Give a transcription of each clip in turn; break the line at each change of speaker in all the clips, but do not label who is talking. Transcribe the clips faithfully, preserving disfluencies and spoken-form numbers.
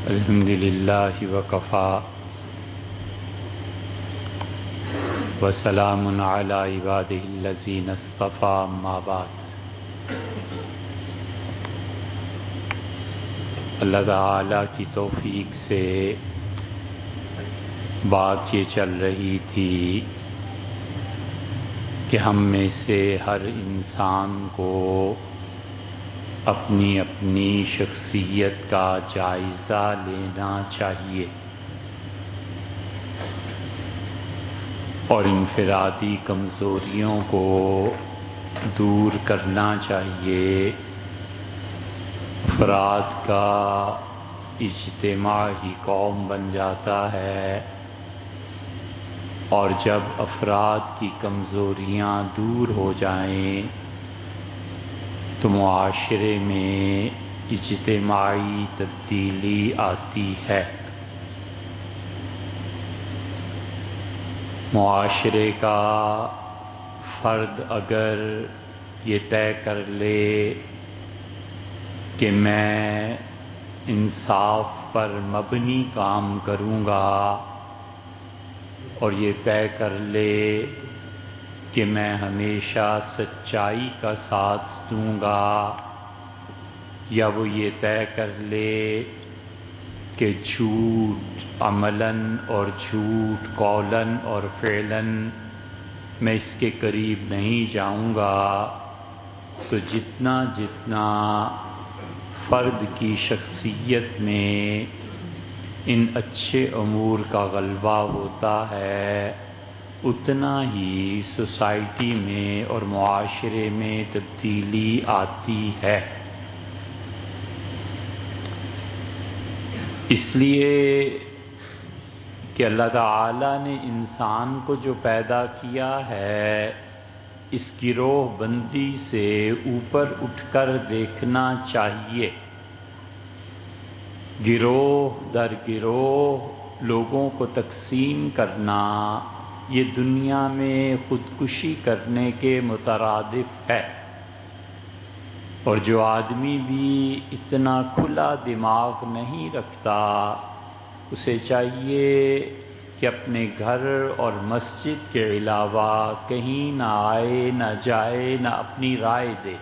الحمد للہ وکفا وسلام علی عبادہ الذین اصطفیٰ اما بعد۔ اللہ تعالیٰ کی توفیق سے بات یہ چل رہی تھی کہ ہم میں سے ہر انسان کو اپنی اپنی شخصیت کا جائزہ لینا چاہیے اور انفرادی کمزوریوں کو دور کرنا چاہیے۔ افراد کا اجتماعی قوم بن جاتا ہے، اور جب افراد کی کمزوریاں دور ہو جائیں تو معاشرے میں اجتماعی تبدیلی آتی ہے۔ معاشرے کا فرد اگر یہ طے کر لے کہ میں انصاف پر مبنی کام کروں گا، اور یہ طے کر لے کہ میں ہمیشہ سچائی کا ساتھ دوں گا، یا وہ یہ طے کر لے کہ جھوٹ عملاً اور جھوٹ قولاً اور فعلاً میں اس کے قریب نہیں جاؤں گا، تو جتنا جتنا فرد کی شخصیت میں ان اچھے امور کا غلبہ ہوتا ہے، اتنا ہی سوسائٹی میں اور معاشرے میں تبدیلی آتی ہے۔ اس لیے کہ اللہ تعالیٰ نے انسان کو جو پیدا کیا ہے، اس گروہ بندی سے اوپر اٹھ کر دیکھنا چاہیے۔ گروہ در گروہ لوگوں کو تقسیم کرنا یہ دنیا میں خودکشی کرنے کے مترادف ہے، اور جو آدمی بھی اتنا کھلا دماغ نہیں رکھتا، اسے چاہیے کہ اپنے گھر اور مسجد کے علاوہ کہیں نہ آئے نہ جائے، نہ اپنی رائے دے۔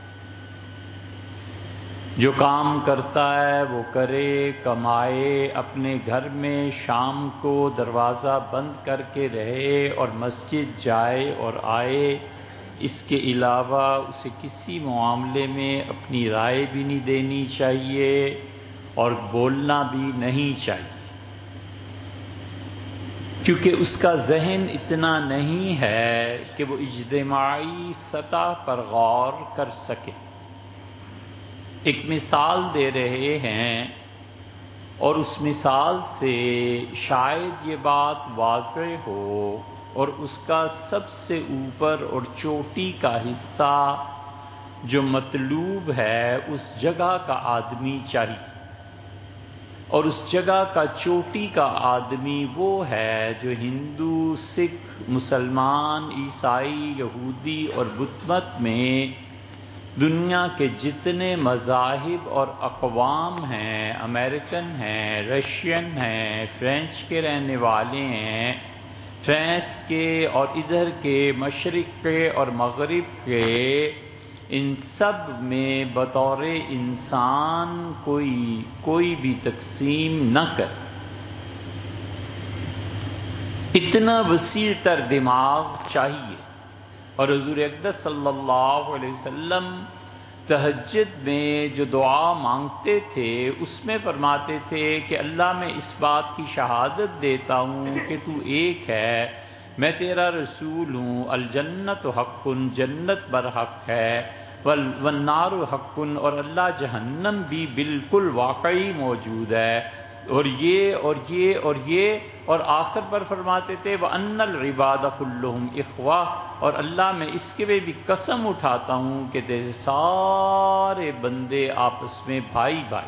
جو کام کرتا ہے وہ کرے، کمائے، اپنے گھر میں شام کو دروازہ بند کر کے رہے اور مسجد جائے اور آئے۔ اس کے علاوہ اسے کسی معاملے میں اپنی رائے بھی نہیں دینی چاہیے اور بولنا بھی نہیں چاہیے، کیونکہ اس کا ذہن اتنا نہیں ہے کہ وہ اجتماعی سطح پر غور کر سکے۔ ایک مثال دے رہے ہیں، اور اس مثال سے شاید یہ بات واضح ہو، اور اس کا سب سے اوپر اور چوٹی کا حصہ جو مطلوب ہے اس جگہ کا آدمی چاہیے، اور اس جگہ کا چوٹی کا آدمی وہ ہے جو ہندو، سکھ، مسلمان، عیسائی، یہودی اور بدھ مت میں دنیا کے جتنے مذاہب اور اقوام ہیں، امریکن ہیں، رشین ہیں، فرینچ کے رہنے والے ہیں، فرانس کے اور ادھر کے مشرق کے اور مغرب کے، ان سب میں بطور انسان کوئی کوئی بھی تقسیم نہ کر۔ اتنا وسیع تر دماغ چاہیے۔ اور حضور اقدس صلی اللہ علیہ وسلم تہجد میں جو دعا مانگتے تھے اس میں فرماتے تھے کہ اللہ میں اس بات کی شہادت دیتا ہوں کہ تو ایک ہے، میں تیرا رسول ہوں، الجنت حق، جنت برحق ہے، والنار حق، اور اللہ جہنم بھی بالکل واقعی موجود ہے، اور یہ اور یہ اور یہ، اور آخر پر فرماتے تھے وَأَنَّ الْعِبَادَ كُلُّهُمْ إِخْوَةٌ، اور اللہ میں اس کے بھی بھی قسم اٹھاتا ہوں کہ تیرے سارے بندے آپس میں بھائی بھائی۔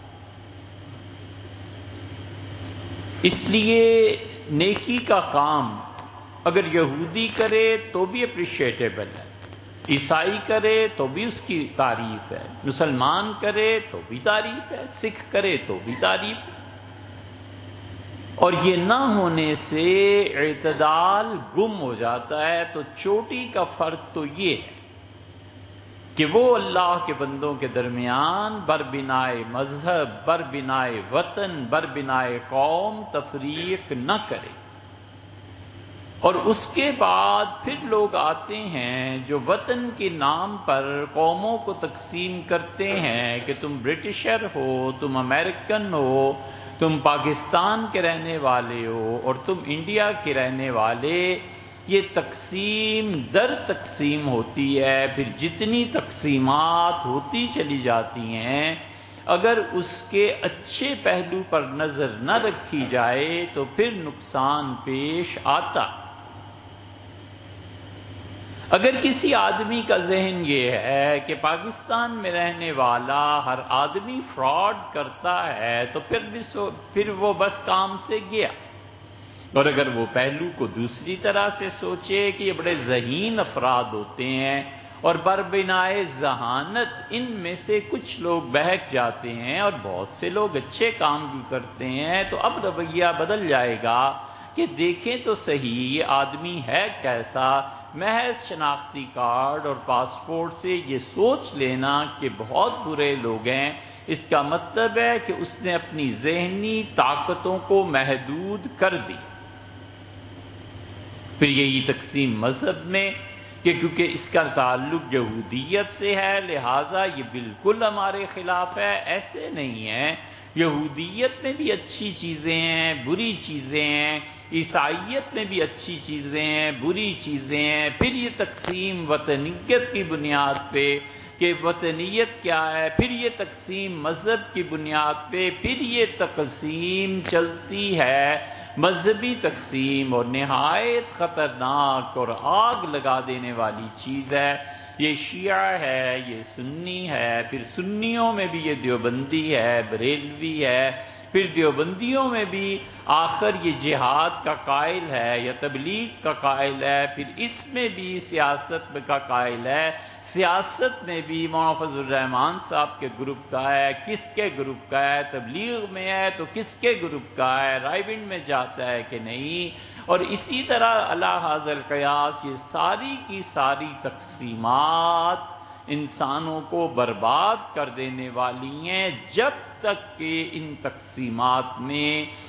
اس لیے نیکی کا کام اگر یہودی کرے تو بھی اپریشیٹیبل ہے، عیسائی کرے تو بھی اس کی تعریف ہے، مسلمان کرے تو بھی تعریف ہے، سکھ کرے تو بھی تعریف ہے۔ اور یہ نہ ہونے سے اعتدال گم ہو جاتا ہے۔ تو چوٹی کا فرق تو یہ ہے کہ وہ اللہ کے بندوں کے درمیان بربنائے مذہب، بربنائے وطن، بربنائے قوم تفریق نہ کرے۔ اور اس کے بعد پھر لوگ آتے ہیں جو وطن کے نام پر قوموں کو تقسیم کرتے ہیں کہ تم برٹشر ہو، تم امریکن ہو، تم پاکستان کے رہنے والے ہو اور تم انڈیا کے رہنے والے۔ یہ تقسیم در تقسیم ہوتی ہے، پھر جتنی تقسیمات ہوتی چلی جاتی ہیں، اگر اس کے اچھے پہلو پر نظر نہ رکھی جائے تو پھر نقصان پیش آتا۔ اگر کسی آدمی کا ذہن یہ ہے کہ پاکستان میں رہنے والا ہر آدمی فراڈ کرتا ہے تو پھر بھی سو پھر وہ بس کام سے گیا۔ اور اگر وہ پہلو کو دوسری طرح سے سوچے کہ یہ بڑے ذہین افراد ہوتے ہیں اور بربنائے ذہانت ان میں سے کچھ لوگ بہک جاتے ہیں اور بہت سے لوگ اچھے کام بھی کرتے ہیں، تو اب رویہ بدل جائے گا کہ دیکھیں تو صحیح یہ آدمی ہے کیسا۔ محض شناختی کارڈ اور پاسپورٹ سے یہ سوچ لینا کہ بہت برے لوگ ہیں، اس کا مطلب ہے کہ اس نے اپنی ذہنی طاقتوں کو محدود کر دی۔ پھر یہی تقسیم مذہب میں کہ کیونکہ اس کا تعلق یہودیت سے ہے لہٰذا یہ بالکل ہمارے خلاف ہے، ایسے نہیں ہے۔ یہودیت میں بھی اچھی چیزیں ہیں، بری چیزیں ہیں، عیسائیت میں بھی اچھی چیزیں ہیں، بری چیزیں ہیں۔ پھر یہ تقسیم وطنیت کی بنیاد پہ کہ وطنیت کیا ہے، پھر یہ تقسیم مذہب کی بنیاد پہ، پھر یہ تقسیم چلتی ہے مذہبی تقسیم، اور نہایت خطرناک اور آگ لگا دینے والی چیز ہے۔ یہ شیعہ ہے، یہ سنی ہے، پھر سنیوں میں بھی یہ دیوبندی ہے، بریلوی ہے، پھر دیوبندیوں میں بھی آخر یہ جہاد کا قائل ہے یا تبلیغ کا قائل ہے، پھر اس میں بھی سیاست کا قائل ہے، سیاست میں بھی مولانا فضل الرحمان صاحب کے گروپ کا ہے، کس کے گروپ کا ہے، تبلیغ میں ہے تو کس کے گروپ کا ہے، رائیونڈ میں جاتا ہے کہ نہیں، اور اسی طرح علی ھذا القیاس یہ ساری کی ساری تقسیمات انسانوں کو برباد کر دینے والی ہیں، جب تک کہ ان تقسیمات میں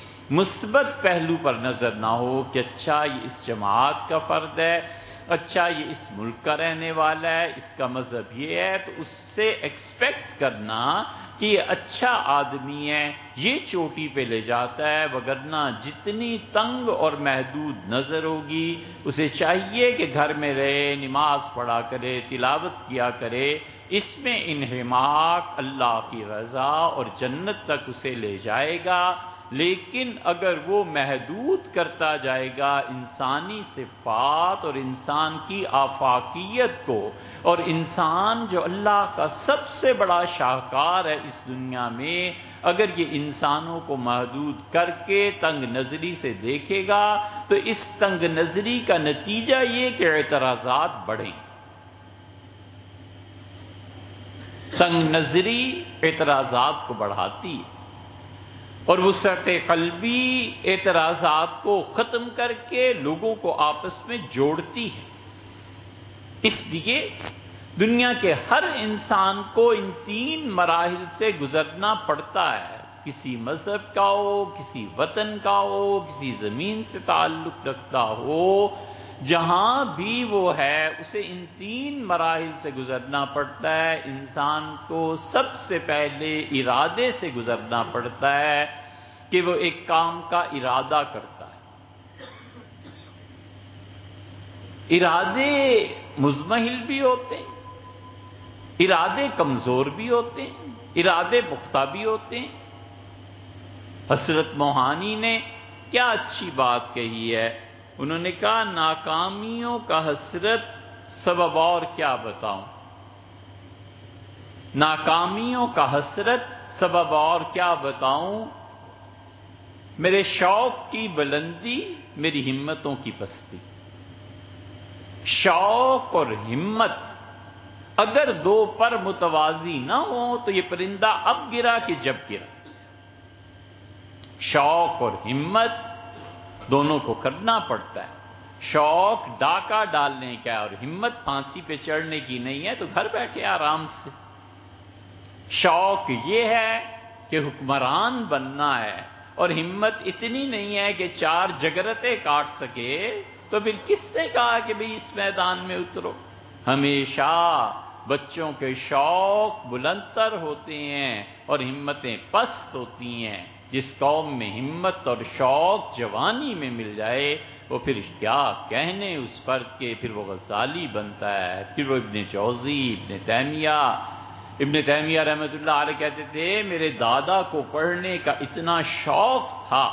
مثبت پہلو پر نظر نہ ہو کہ اچھا یہ اس جماعت کا فرد ہے، اچھا یہ اس ملک کا رہنے والا ہے، اس کا مذہب یہ ہے، تو اس سے ایکسپیکٹ کرنا کہ یہ اچھا آدمی ہے یہ چوٹی پہ لے جاتا ہے، وگرنہ جتنی تنگ اور محدود نظر ہوگی اسے چاہیے کہ گھر میں رہے، نماز پڑھا کرے، تلاوت کیا کرے، اس میں انہماک اللہ کی رضا اور جنت تک اسے لے جائے گا۔ لیکن اگر وہ محدود کرتا جائے گا انسانی صفات اور انسان کی آفاقیت کو، اور انسان جو اللہ کا سب سے بڑا شاہکار ہے اس دنیا میں، اگر یہ انسانوں کو محدود کر کے تنگ نظری سے دیکھے گا تو اس تنگ نظری کا نتیجہ یہ کہ اعتراضات بڑھیں۔ تنگ نظری اعتراضات کو بڑھاتی ہے اور وسعت قلبی اعتراضات کو ختم کر کے لوگوں کو آپس میں جوڑتی ہے۔ اس لیے دنیا کے ہر انسان کو ان تین مراحل سے گزرنا پڑتا ہے، کسی مذہب کا ہو، کسی وطن کا ہو، کسی زمین سے تعلق رکھتا ہو، جہاں بھی وہ ہے اسے ان تین مراحل سے گزرنا پڑتا ہے۔ انسان کو سب سے پہلے ارادے سے گزرنا پڑتا ہے کہ وہ ایک کام کا ارادہ کرتا ہے۔ ارادے مزمحل بھی ہوتے ہیں، ارادے کمزور بھی ہوتے ہیں، ارادے پختہ بھی ہوتے ہیں۔ حضرت موہانی نے کیا اچھی بات کہی ہے، انہوں نے کہا ناکامیوں کا حسرت سبب اور کیا بتاؤں، ناکامیوں کا حسرت سبب اور کیا بتاؤں، میرے شوق کی بلندی میری ہمتوں کی پستی۔ شوق اور ہمت اگر دو پر متوازی نہ ہو تو یہ پرندہ اب گرا کہ جب گرا۔ شوق اور ہمت دونوں کو کرنا پڑتا ہے۔ شوق ڈاکہ ڈالنے کا ہے اور ہمت پھانسی پہ چڑھنے کی نہیں ہے، تو گھر بیٹھے آرام سے۔ شوق یہ ہے کہ حکمران بننا ہے، اور ہمت اتنی نہیں ہے کہ چار جگرتے کاٹ سکے، تو پھر کس نے کہا کہ بھئی اس میدان میں اترو؟ ہمیشہ بچوں کے شوق بلندتر ہوتے ہیں اور ہمتیں پست ہوتی ہیں۔ جس قوم میں ہمت اور شوق جوانی میں مل جائے، وہ پھر کیا کہنے اس فرد کے، پھر وہ غزالی بنتا ہے، پھر وہ ابن جوزی، ابن تیمیہ ابن تیمیہ رحمۃ اللہ علیہ کہتے تھے میرے دادا کو پڑھنے کا اتنا شوق تھا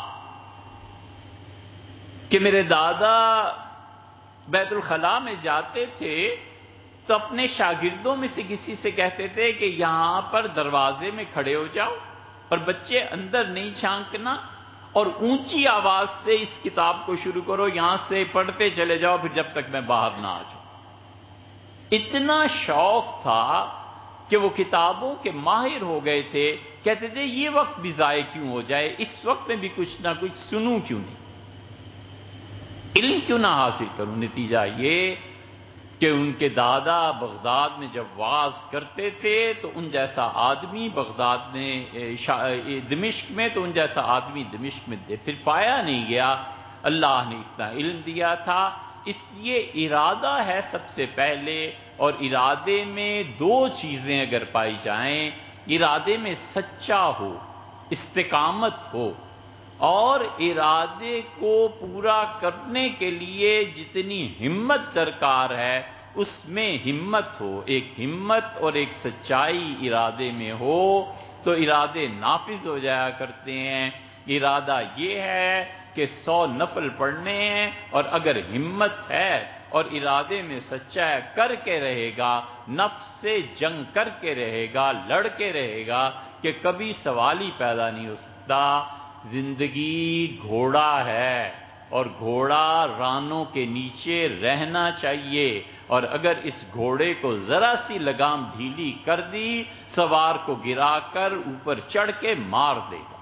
کہ میرے دادا بیت الخلاء میں جاتے تھے تو اپنے شاگردوں میں سے کسی سے کہتے تھے کہ یہاں پر دروازے میں کھڑے ہو جاؤ اور بچے اندر نہیں جھانکنا، اور اونچی آواز سے اس کتاب کو شروع کرو، یہاں سے پڑھتے چلے جاؤ پھر جب تک میں باہر نہ آ جاؤں۔ اتنا شوق تھا کہ وہ کتابوں کے ماہر ہو گئے تھے۔ کہتے تھے یہ وقت بھی ضائع کیوں ہو جائے، اس وقت میں بھی کچھ نہ کچھ سنوں کیوں نہیں، علم کیوں نہ حاصل کروں۔ نتیجہ یہ کہ ان کے دادا بغداد میں جب واعظ کرتے تھے تو ان جیسا آدمی بغداد میں، دمشق میں تو ان جیسا آدمی دمشق میں دے پھر پایا نہیں گیا۔ اللہ نے اتنا علم دیا تھا، اس لیے ارادہ ہے سب سے پہلے، اور ارادے میں دو چیزیں اگر پائی جائیں، ارادے میں سچا ہو، استقامت ہو، اور ارادے کو پورا کرنے کے لیے جتنی ہمت درکار ہے اس میں ہمت ہو، ایک ہمت اور ایک سچائی ارادے میں ہو تو ارادے نافذ ہو جایا کرتے ہیں۔ ارادہ یہ ہے کہ سو نفل پڑھنے ہیں، اور اگر ہمت ہے اور ارادے میں سچا ہے، کر کے رہے گا، نفس سے جنگ کر کے رہے گا، لڑ کے رہے گا، کہ کبھی سوال ہی پیدا نہیں ہو سکتا۔ زندگی گھوڑا ہے اور گھوڑا رانوں کے نیچے رہنا چاہیے، اور اگر اس گھوڑے کو ذرا سی لگام ڈھیلی کر دی، سوار کو گرا کر اوپر چڑھ کے مار دے گا۔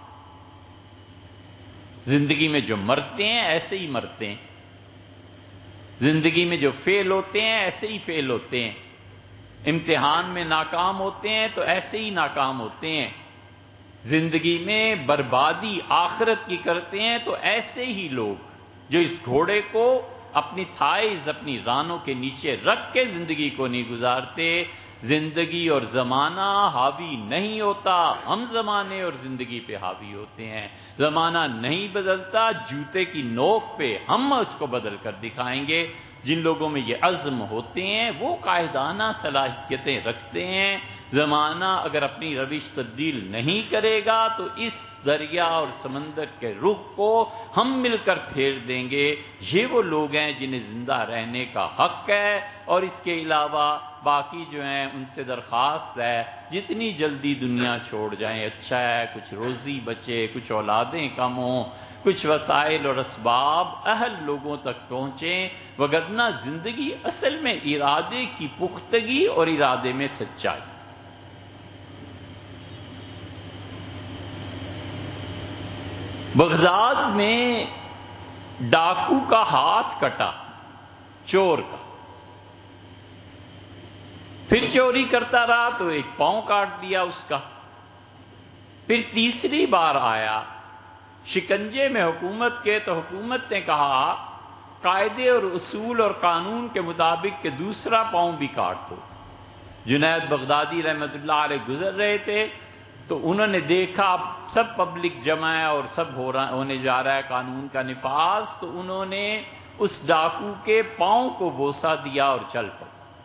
زندگی میں جو مرتے ہیں ایسے ہی مرتے ہیں، زندگی میں جو فیل ہوتے ہیں ایسے ہی فیل ہوتے ہیں، امتحان میں ناکام ہوتے ہیں تو ایسے ہی ناکام ہوتے ہیں، زندگی میں بربادی آخرت کی کرتے ہیں تو ایسے ہی لوگ جو اس گھوڑے کو اپنی تھائز، اپنی رانوں کے نیچے رکھ کے زندگی کو نہیں گزارتے۔ زندگی اور زمانہ حاوی نہیں ہوتا، ہم زمانے اور زندگی پہ حاوی ہوتے ہیں۔ زمانہ نہیں بدلتا، جوتے کی نوک پہ ہم اس کو بدل کر دکھائیں گے۔ جن لوگوں میں یہ عزم ہوتے ہیں وہ قائدانہ صلاحیتیں رکھتے ہیں۔ زمانہ اگر اپنی روش تبدیل نہیں کرے گا تو اس دریا اور سمندر کے رخ کو ہم مل کر پھیر دیں گے۔ یہ وہ لوگ ہیں جنہیں زندہ رہنے کا حق ہے، اور اس کے علاوہ باقی جو ہیں ان سے درخواست ہے جتنی جلدی دنیا چھوڑ جائیں اچھا ہے، کچھ روزی بچے، کچھ اولادیں کم ہوں، کچھ وسائل اور اسباب اہل لوگوں تک پہنچیں، وگرنہ زندگی اصل میں ارادے کی پختگی اور ارادے میں سچائی۔ بغداد میں ڈاکو کا ہاتھ کٹا، چور کا، پھر چوری کرتا رہا تو ایک پاؤں کاٹ دیا اس کا، پھر تیسری بار آیا شکنجے میں حکومت کے، تو حکومت نے کہا قاعدے اور اصول اور قانون کے مطابق کہ دوسرا پاؤں بھی کاٹ دو۔ جنید بغدادی رحمت اللہ علیہ گزر رہے تھے تو انہوں نے دیکھا اب سب پبلک جمع ہے اور سب ہو رہا ہونے جا رہا ہے قانون کا نفاذ، تو انہوں نے اس ڈاکو کے پاؤں کو بوسہ دیا اور چل پڑے۔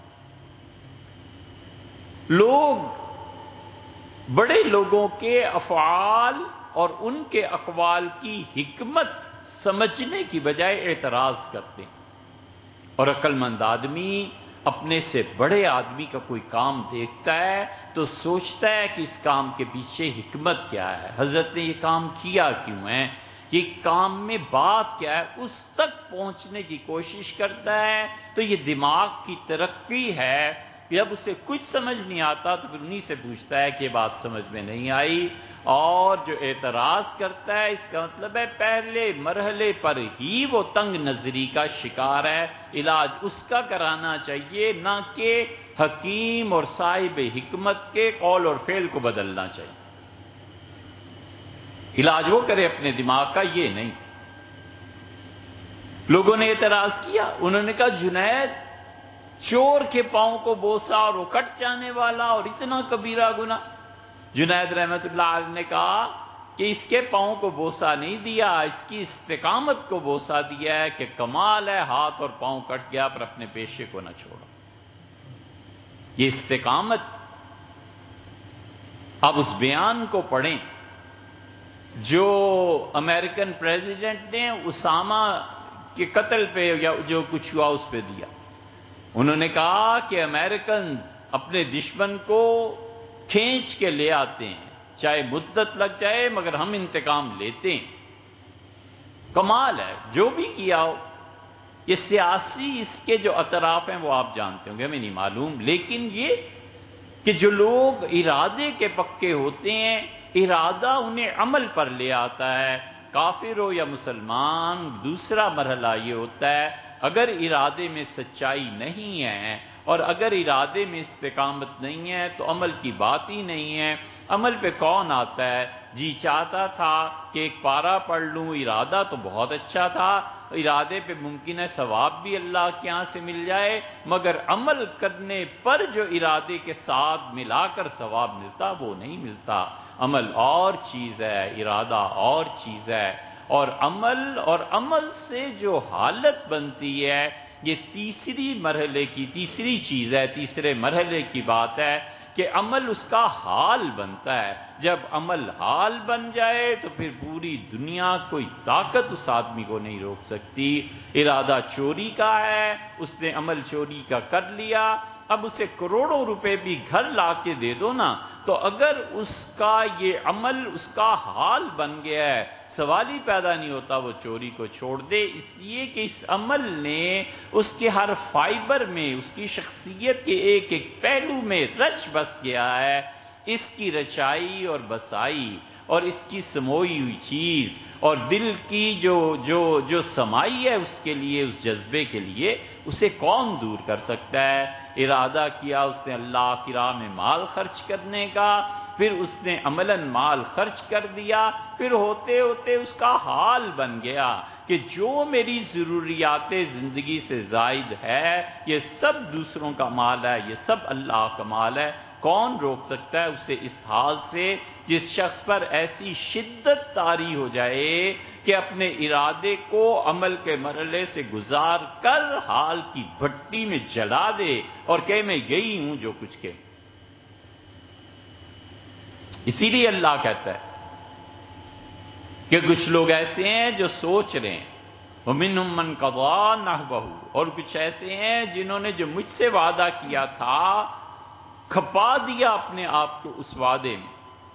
لوگ بڑے لوگوں کے افعال اور ان کے اقوال کی حکمت سمجھنے کی بجائے اعتراض کرتے ہیں، اور عقل مند آدمی اپنے سے بڑے آدمی کا کوئی کام دیکھتا ہے تو سوچتا ہے کہ اس کام کے پیچھے حکمت کیا ہے، حضرت نے یہ کام کیا کیوں ہے، یہ کام میں بات کیا ہے، اس تک پہنچنے کی کوشش کرتا ہے۔ تو یہ دماغ کی ترقی ہے، جب اسے کچھ سمجھ نہیں آتا تو پھر انہی سے پوچھتا ہے کہ یہ بات سمجھ میں نہیں آئی، اور جو اعتراض کرتا ہے اس کا مطلب ہے پہلے مرحلے پر ہی وہ تنگ نظری کا شکار ہے، علاج اس کا کرانا چاہیے، نہ کہ حکیم اور صاحب حکمت کے قول اور فعل کو بدلنا چاہیے۔ علاج وہ کرے اپنے دماغ کا، یہ نہیں۔ لوگوں نے اعتراض کیا، انہوں نے کہا جنید چور کے پاؤں کو بوسا اور وہ کٹ جانے والا، اور اتنا کبیرہ گناہ۔ جنید رحمت اللہ علیہ نے کہا کہ اس کے پاؤں کو بوسا نہیں دیا، اس کی استقامت کو بوسا دیا ہے، کہ کمال ہے ہاتھ اور پاؤں کٹ گیا پر اپنے پیشے کو نہ چھوڑا۔ یہ استقامت۔ اب اس بیان کو پڑھیں جو امریکن پریزیڈنٹ نے اسامہ کے قتل پہ یا جو کچھ ہوا اس پہ دیا۔ انہوں نے کہا کہ امریکنز اپنے دشمن کو کھینچ کے لے آتے ہیں، چاہے مدت لگ جائے مگر ہم انتقام لیتے ہیں۔ کمال ہے، جو بھی کیا ہو۔ یہ سیاسی اس کے جو اطراف ہیں وہ آپ جانتے ہوں گے، ہمیں نہیں معلوم، لیکن یہ کہ جو لوگ ارادے کے پکے ہوتے ہیں، ارادہ انہیں عمل پر لے آتا ہے، کافر ہو یا مسلمان۔ دوسرا مرحلہ یہ ہوتا ہے اگر ارادے میں سچائی نہیں ہے اور اگر ارادے میں استقامت نہیں ہے تو عمل کی بات ہی نہیں ہے۔ عمل پہ کون آتا ہے؟ جی چاہتا تھا کہ ایک پارا پڑھ لوں، ارادہ تو بہت اچھا تھا، ارادے پہ ممکن ہے ثواب بھی اللہ کے ہاں سے مل جائے، مگر عمل کرنے پر جو ارادے کے ساتھ ملا کر ثواب ملتا وہ نہیں ملتا۔ عمل اور چیز ہے، ارادہ اور چیز ہے، اور عمل اور عمل سے جو حالت بنتی ہے یہ تیسری مرحلے کی تیسری چیز ہے، تیسرے مرحلے کی بات ہے کہ عمل اس کا حال بنتا ہے۔ جب عمل حال بن جائے تو پھر پوری دنیا کوئی طاقت اس آدمی کو نہیں روک سکتی۔ ارادہ چوری کا ہے، اس نے عمل چوری کا کر لیا، اب اسے کروڑوں روپے بھی گھر لا کے دے دو نا، تو اگر اس کا یہ عمل اس کا حال بن گیا ہے، سوال ہی پیدا نہیں ہوتا وہ چوری کو چھوڑ دے، اس لیے کہ اس عمل نے اس کے ہر فائبر میں، اس کی شخصیت کے ایک ایک پہلو میں رچ بس گیا ہے۔ اس کی رچائی اور بسائی اور اس کی سموئی ہوئی چیز اور دل کی جو جو جو سمائی ہے اس کے لیے، اس جذبے کے لیے، اسے کون دور کر سکتا ہے؟ ارادہ کیا اس نے اللہ کی راہ میں مال خرچ کرنے کا، پھر اس نے عملاً مال خرچ کر دیا، پھر ہوتے ہوتے اس کا حال بن گیا کہ جو میری ضروریات زندگی سے زائد ہے یہ سب دوسروں کا مال ہے، یہ سب اللہ کا مال ہے۔ کون روک سکتا ہے اسے اس حال سے؟ جس شخص پر ایسی شدت طاری ہو جائے کہ اپنے ارادے کو عمل کے مرحلے سے گزار کر حال کی بھٹی میں جلا دے اور کہ میں یہی ہوں جو کچھ کہ۔ اسی لیے اللہ کہتا ہے کہ کچھ لوگ ایسے ہیں جو سوچ رہے ہیں وَمِنْهُمْ مَنْ قَضَىٰ نَحْبَهُ، اور کچھ ایسے ہیں جنہوں نے جو مجھ سے وعدہ کیا تھا کھپا دیا اپنے آپ کو اس وعدے میں،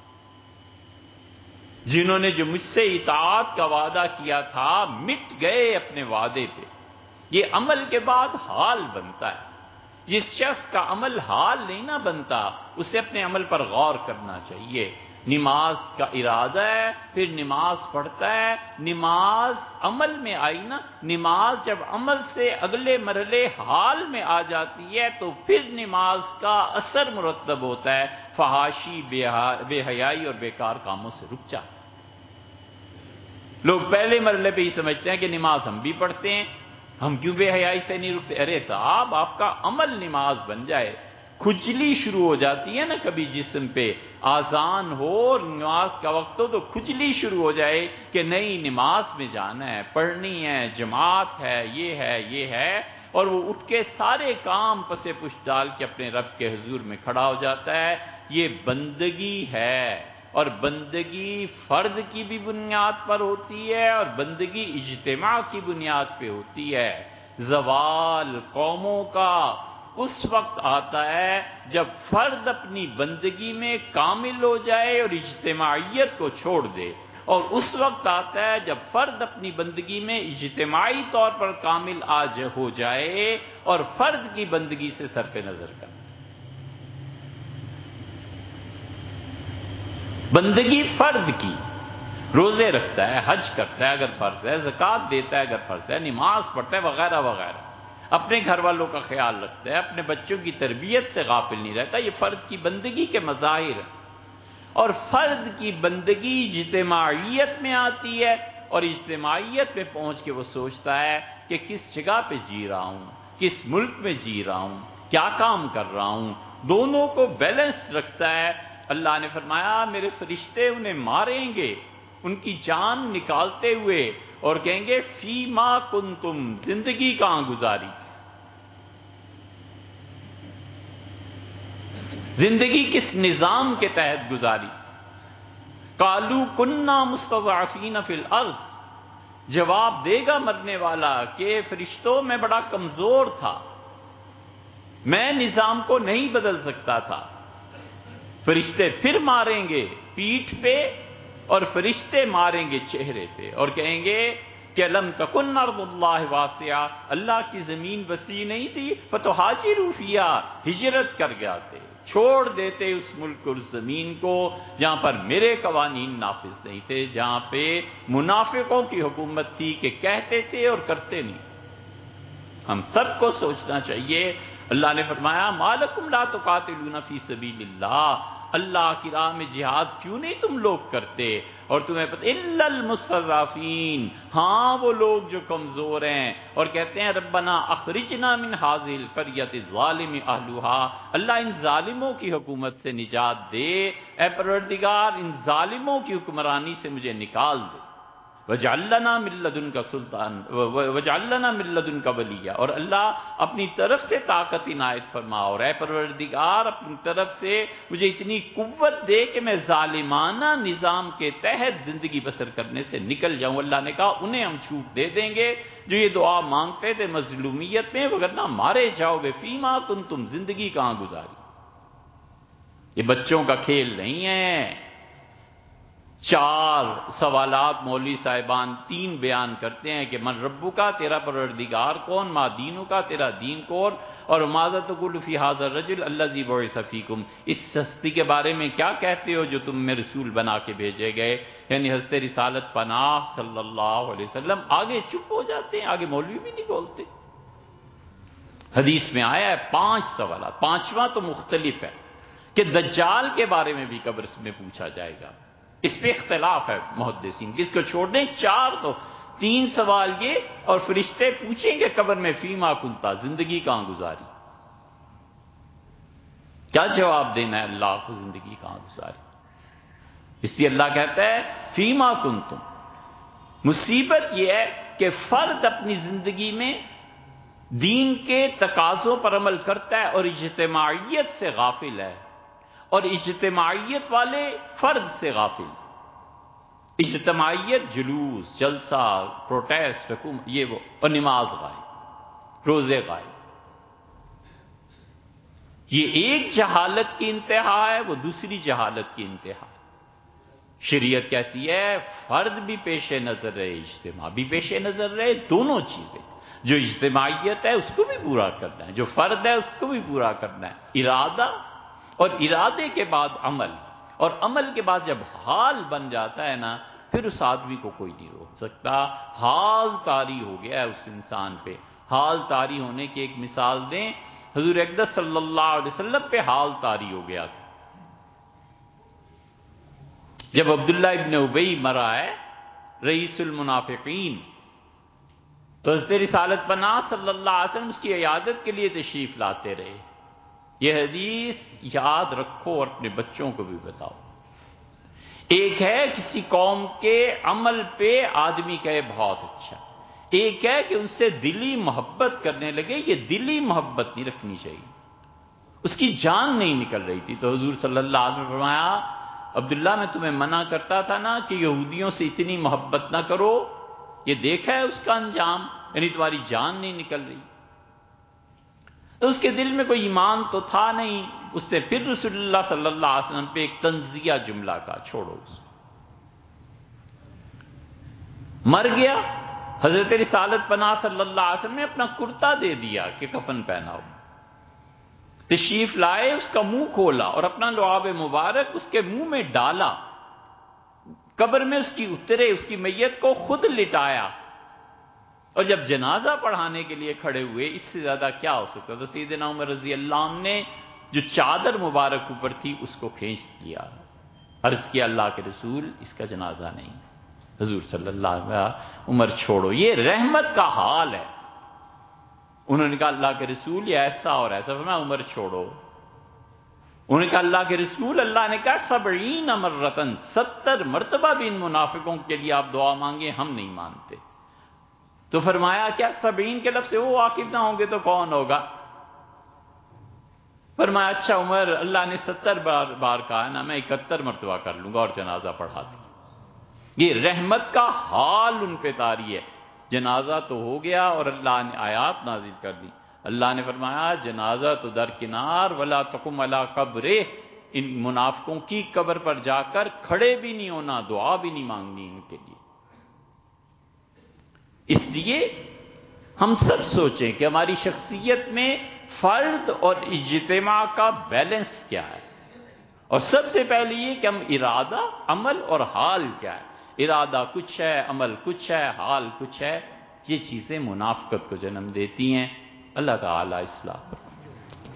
جنہوں نے جو مجھ سے اطاعت کا وعدہ کیا تھا مٹ گئے اپنے وعدے پہ۔ یہ عمل کے بعد حال بنتا ہے۔ جس شخص کا عمل حال نہیں نہ بنتا اسے اپنے عمل پر غور کرنا چاہیے۔ نماز کا ارادہ ہے، پھر نماز پڑھتا ہے، نماز عمل میں آئی نا، نماز جب عمل سے اگلے مرحلے حال میں آ جاتی ہے تو پھر نماز کا اثر مرتب ہوتا ہے، فحاشی، بے حیائی اور بیکار کاموں سے رک جاتا ہے۔ لوگ پہلے مرحلے پہ ہی سمجھتے ہیں کہ نماز ہم بھی پڑھتے ہیں، ہم کیوں بے حیائی سے نہیں رکتے؟ ارے صاحب آپ کا عمل نماز بن جائے، کھجلی شروع ہو جاتی ہے نا کبھی جسم پہ، آذان ہو اور نماز کا وقت ہو تو کھجلی شروع ہو جائے کہ نہیں نماز میں جانا ہے، پڑھنی ہے، جماعت ہے، یہ ہے یہ ہے، اور وہ اٹھ کے سارے کام پسے پشت ڈال کے اپنے رب کے حضور میں کھڑا ہو جاتا ہے۔ یہ بندگی ہے، اور بندگی فرد کی بھی بنیاد پر ہوتی ہے اور بندگی اجتماع کی بنیاد پہ ہوتی ہے۔ زوال قوموں کا اس وقت آتا ہے جب فرد اپنی بندگی میں کامل ہو جائے اور اجتماعیت کو چھوڑ دے، اور اس وقت آتا ہے جب فرد اپنی بندگی میں اجتماعی طور پر کامل آج ہو جائے اور فرد کی بندگی سے صرف نظر کر۔ بندگی فرد کی، روزے رکھتا ہے، حج کرتا ہے اگر فرض ہے، زکوٰۃ دیتا ہے اگر فرض ہے، نماز پڑھتا ہے وغیرہ وغیرہ، اپنے گھر والوں کا خیال رکھتا ہے، اپنے بچوں کی تربیت سے غافل نہیں رہتا، یہ فرد کی بندگی کے مظاہر ہیں۔ اور فرد کی بندگی اجتماعیت میں آتی ہے، اور اجتماعیت میں پہنچ کے وہ سوچتا ہے کہ کس جگہ پہ جی رہا ہوں، کس ملک میں جی رہا ہوں، کیا کام کر رہا ہوں، دونوں کو بیلنس رکھتا ہے۔ اللہ نے فرمایا میرے فرشتے انہیں ماریں گے، ان کی جان نکالتے ہوئے، اور کہیں گے فی ما کنتم، زندگی کہاں گزاری، زندگی کس نظام کے تحت گزاری؟ قالوا کنا مستضعفین فی الارض، جواب دے گا مرنے والا کہ فرشتوں میں بڑا کمزور تھا، میں نظام کو نہیں بدل سکتا تھا۔ فرشتے پھر ماریں گے پیٹھ پہ، اور فرشتے ماریں گے چہرے پہ، اور کہیں گے کہ لم تکن ارض اللہ واسعہ، اللہ کی زمین وسیع نہیں تھی، فتہاجروا فیہا، ہجرت کر جاتے، چھوڑ دیتے اس ملک اور اس زمین کو جہاں پر میرے قوانین نافذ نہیں تھے، جہاں پہ منافقوں کی حکومت تھی کہ کہتے تھے اور کرتے نہیں۔ ہم سب کو سوچنا چاہیے۔ اللہ نے فرمایا ما لکم لا تقاتلون فی سبیل اللہ، اللہ کی راہ میں جہاد کیوں نہیں تم لوگ کرتے؟ اور تمہیں پتہ الا المستضعفین، ہاں وہ لوگ جو کمزور ہیں اور کہتے ہیں ربنا اخرجنا من هذه القرية الظالم اهلها، اللہ ان ظالموں کی حکومت سے نجات دے، اے پروردگار ان ظالموں کی حکمرانی سے مجھے نکال دے، وَاجْعَلْ لَنَا مِن لَّدُنْكَ سُلْطَانًا وَاجْعَلْ لَنَا مِن لَّدُنْكَ وَلِيًّا، اور اللہ اپنی طرف سے طاقت عنایت فرما، اور اے پروردگار اپنی طرف سے مجھے اتنی قوت دے کہ میں ظالمانہ نظام کے تحت زندگی بسر کرنے سے نکل جاؤں۔ اللہ نے کہا انہیں ہم چھوٹ دے دیں گے جو یہ دعا مانگتے تھے مظلومیت میں، وگرنہ مارے جاؤ گے، فیما کنتم، زندگی کہاں گزاری۔ یہ بچوں کا کھیل نہیں ہے۔ چار سوالات مولوی صاحبان تین بیان کرتے ہیں کہ من ربو کا، تیرا پروردگار کون، ما دینو کا، تیرا دین کون، اور ماذا تقول فی ھذا الرجل الذی بعث فیکم، اس ہستی کے بارے میں کیا کہتے ہو جو تم میں رسول بنا کے بھیجے گئے، یعنی حضرت رسالت پناہ صلی اللہ علیہ وسلم۔ آگے چپ ہو جاتے ہیں، آگے مولوی بھی نہیں بولتے۔ حدیث میں آیا ہے پانچ سوالات، پانچواں تو مختلف ہے کہ دجال کے بارے میں بھی قبر میں پوچھا جائے گا، اس پہ اختلاف ہے محدثین، کس کو چھوڑ دیں؟ چار تو، تین سوال یہ، اور فرشتے پوچھیں گے قبر میں فیما کنتا، زندگی کہاں گزاری۔ کیا جواب دینا ہے اللہ کو، زندگی کہاں گزاری؟ اس لیے اللہ کہتا ہے فیما کنتم۔ مصیبت یہ ہے کہ فرد اپنی زندگی میں دین کے تقاضوں پر عمل کرتا ہے اور اجتماعیت سے غافل ہے، اور اجتماعیت والے فرد سے غافل۔ اجتماعیت جلوس، جلسہ، پروٹیسٹ، حکومت، یہ وہ، اور نماز غائب، روزے غائب۔ یہ ایک جہالت کی انتہا ہے، وہ دوسری جہالت کی انتہا۔ شریعت کہتی ہے فرد بھی پیش نظر رہے، اجتماع بھی پیش نظر رہے، دونوں چیزیں، جو اجتماعیت ہے اس کو بھی پورا کرنا ہے، جو فرد ہے اس کو بھی پورا کرنا ہے۔ ارادہ، اور ارادے کے بعد عمل، اور عمل کے بعد جب حال بن جاتا ہے نا، پھر اس آدمی کو کوئی نہیں روک سکتا۔ حال طاری ہو گیا ہے اس انسان پہ۔ حال طاری ہونے کی ایک مثال دیں، حضور اقدس صلی اللہ علیہ وسلم پہ حال طاری ہو گیا تھا جب عبداللہ ابن ابی مرا ہے، رئیس المنافقین، تو حضرت رسالت پناہ صلی اللہ علیہ وسلم اس کی عیادت کے لیے تشریف لاتے رہے۔ یہ حدیث یاد رکھو اور اپنے بچوں کو بھی بتاؤ۔ ایک ہے کسی قوم کے عمل پہ آدمی کہے بہت اچھا، ایک ہے کہ ان سے دلی محبت کرنے لگے، یہ دلی محبت نہیں رکھنی چاہیے، اس کی جان نہیں نکل رہی تھی۔ تو حضور صلی اللہ علیہ وسلم نے فرمایا عبداللہ میں تمہیں منع کرتا تھا نا کہ یہودیوں سے اتنی محبت نہ کرو، یہ دیکھا ہے اس کا انجام، یعنی تمہاری جان نہیں نکل رہی۔ تو اس کے دل میں کوئی ایمان تو تھا نہیں، اس نے پھر رسول اللہ صلی اللہ علیہ وسلم پہ ایک تنزیہ جملہ کا، چھوڑو اس کو۔ مر گیا، حضرت رسالت پناہ صلی اللہ علیہ وسلم نے اپنا کرتا دے دیا کہ کفن پہناؤ، تشریف لائے، اس کا منہ کھولا اور اپنا لعاب مبارک اس کے منہ میں ڈالا، قبر میں اس کی اترے، اس کی میت کو خود لٹایا، اور جب جنازہ پڑھانے کے لیے کھڑے ہوئے، اس سے زیادہ کیا ہو سکتا؟ تو سیدنا عمر رضی اللہ عنہ نے جو چادر مبارک اوپر تھی اس کو کھینچ دیا، عرض کیا اللہ کے رسول اس کا جنازہ نہیں۔ حضور صلی اللہ علیہ وسلم عمر چھوڑو، یہ رحمت کا حال ہے۔ انہوں نے کہا اللہ کے رسول یہ ایسا اور ایسا، فرمایا عمر چھوڑو۔ انہوں نے کہا اللہ کے رسول، اللہ نے کہا سبعین مرتن، ستر مرتبہ بھی ان منافقوں کے لیے آپ دعا مانگے، ہم نہیں مانتے۔ تو فرمایا کیا سبعین کے لفظ سے وہ واقف نہ ہوں گے تو کون ہوگا؟ فرمایا اچھا عمر، اللہ نے ستر بار بار کہا نا، میں اکہتر مرتبہ کر لوں گا اور جنازہ پڑھا دوں۔ یہ رحمت کا حال ان پہ طاری ہے۔ جنازہ تو ہو گیا اور اللہ نے آیات نازل کر دی۔ اللہ نے فرمایا جنازہ تو درکنار، ولا تقم علی قبرہ، ان منافقوں کی قبر پر جا کر کھڑے بھی نہیں ہونا، دعا بھی نہیں مانگنی ان کے لیے۔ اس لیے ہم سب سوچیں کہ ہماری شخصیت میں فرد اور اجتماع کا بیلنس کیا ہے، اور سب سے پہلے یہ کہ ہم ارادہ، عمل اور حال کیا ہے۔ ارادہ کچھ ہے، عمل کچھ ہے، حال کچھ ہے۔ یہ چیزیں منافقت کو جنم دیتی ہیں۔ اللہ تعالی اصلاح فرمائے۔